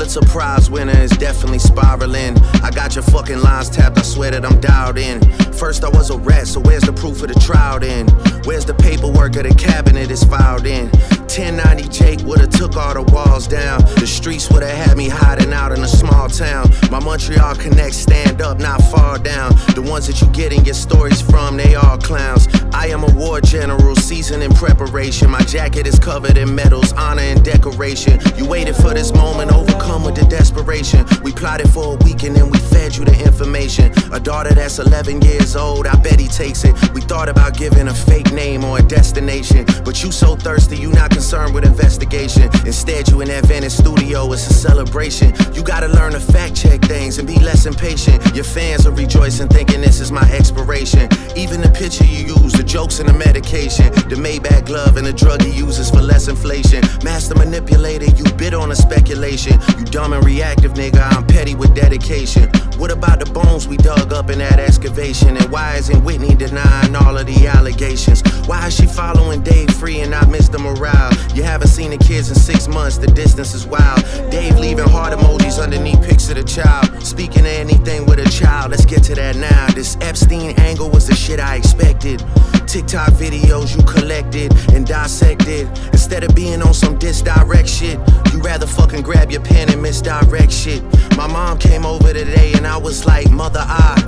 Pulitzer Prize winner is definitely spiraling. I got your fucking lines tapped, I swear that I'm dialed in. First I was a rat, so where's the proof of the trial then? Where's the paperwork of the cabinet is filed in? 1090 Jake would've took all the walls down. The streets would've had me hiding out in a small town. My Montreal connects stand up, not fall down. The ones that you getting your stories from, they all clowns. I am a war general, seasoned in preparation. My jacket is covered in medals, honor and decoration. You waited for this moment, overcome with the desperation. We plotted for a week and then we fed you the information. A daughter that's 11 years old, I bet he takes it. We thought about giving a fake name or a destination, but you so thirsty, you not concerned with investigation. Instead, you in that Venice studio, it's a celebration. You gotta learn to fact check things and be less impatient. Your fans are rejoicing, thinking this is my expiration. Even the picture you use, the jokes and the medication, the Maybach glove and the drug he uses for less inflation. Master manipulator, you bid on a speculation. You dumb and reactive, nigga, I'm petty with dedication. What about the bones we dug up in that excavation? And why isn't Whitney denying all of the allegations? Why is she following Dave free and not Mr. Morale? You haven't seen the kids in 6 months, the distance is wild. Dave leaving heart emojis underneath pics of the child. Speaking of anything with a child, let's get to that now. This Epstein angle was the shit I expected. TikTok videos you collected and dissected. Instead of being on some disdirect shit, you rather fucking grab your pen and misdirect shit. My mom came over today and I was like, mother,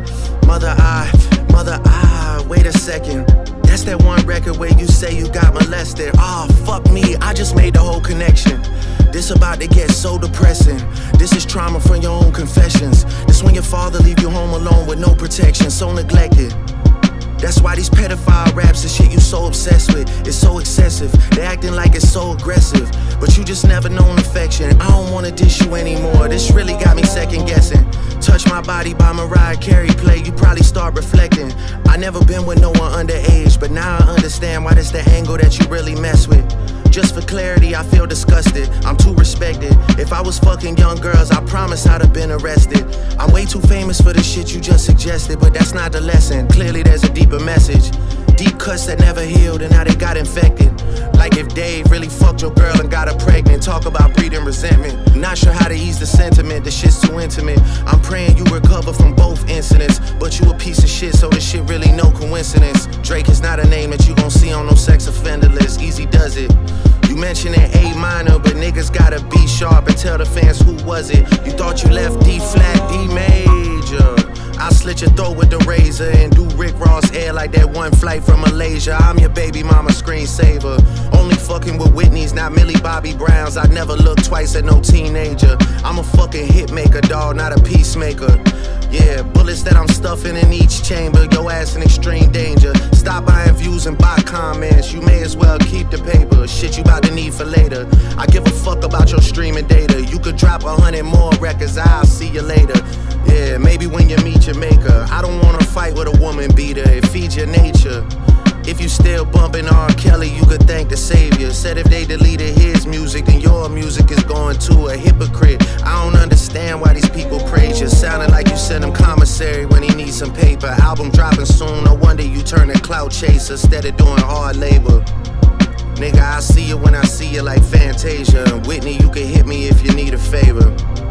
wait a second. That's that one record where you say you got molested. Ah, fuck me, I just made the whole connection. This about to get so depressing. This is trauma from your own confessions. This when your father leave you home alone with no protection, so neglected. That's why these pedophile raps and shit you so obsessed with, it's so excessive. They acting like it's so aggressive, but you just never known affection. I don't wanna dish you anymore, this really got me second guessing. Touch My Body by Mariah Carey play, you probably start reflecting. I never been with no one underage, but now I understand why that's the angle that you really mess with. Just for clarity, I feel disgusted, I'm too respected. If I was fucking young girls, I promise I'd have been arrested. I'm way too famous for the shit you just suggested, but that's not the lesson. Clearly there's a deeper message. Deep cuts that never healed and now they got infected. Like if Dave really fucked your girl and got her pregnant. Talk about breeding resentment. Not sure how to ease the sentiment, the shit's too intimate. I'm praying you recover from both incidents, but you a piece of shit, so this shit really no coincidence. Drake is not a name that you gon' see on no sex offender list. Easy does it. You mentioned an A minor, but niggas gotta be sharp and tell the fans who was it. You thought you left D flat, D major. I'll slit your throat with the razor and do Rick Ross hair like that one flight from Malaysia. I'm your baby mama screensaver. Only fucking with Whitney's, not Millie Bobby Brown's. I'd never look twice at no teenager. I'm a fucking hit maker, dawg, not a peacemaker. Yeah, bullets that I'm stuffing in each chamber. Your ass in extreme danger. Stop buying views and bot comments. You may as well keep the paper. Shit you about to need for later. I give a fuck about your streaming data. You could drop 100 more records, I'll see you later. Yeah, maybe when you meet your maker. I don't wanna fight with a woman beater. It feeds your nature. If you still bumping R. Kelly, you could thank the savior. Said if they deleted his music, then your music is going to a hypocrite. I don't understand why these people praise you. Sounding like you sent him commissary when he needs some paper. Album dropping soon, no wonder you turn a clout chaser instead of doing hard labor. Nigga, I see you when I see you like Fantasia. And Whitney, you can hit me if you need a favor.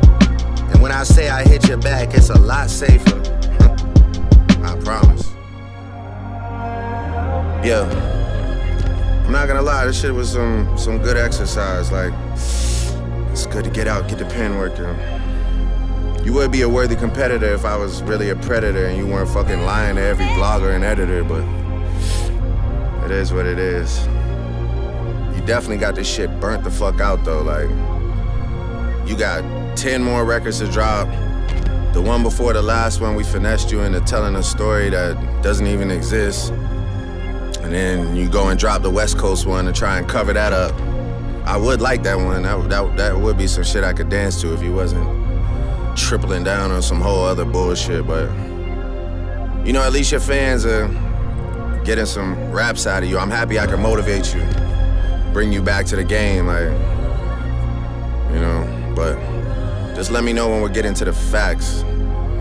And when I say I hit your back, it's a lot safer. I promise. Yeah, I'm not gonna lie, this shit was some good exercise. Like, it's good to get out, get the pen working. You would be a worthy competitor if I was really a predator and you weren't fucking lying to every blogger and editor, but it is what it is. You definitely got this shit burnt the fuck out though. Like, you got 10 more records to drop. The one before the last one, we finessed you into telling a story that doesn't even exist. And then you go and drop the West Coast one to try and cover that up. I would like that one. That would be some shit I could dance to if you wasn't tripling down on some whole other bullshit. But, you know, at least your fans are getting some raps out of you. I'm happy I can motivate you, bring you back to the game, like, you know. But just let me know when we're getting to the facts.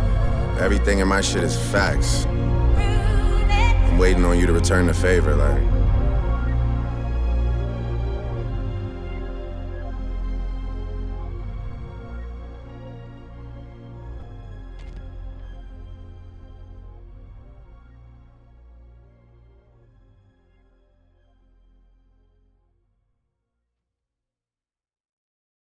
Everything in my shit is facts. I'm waiting on you to return the favor, like.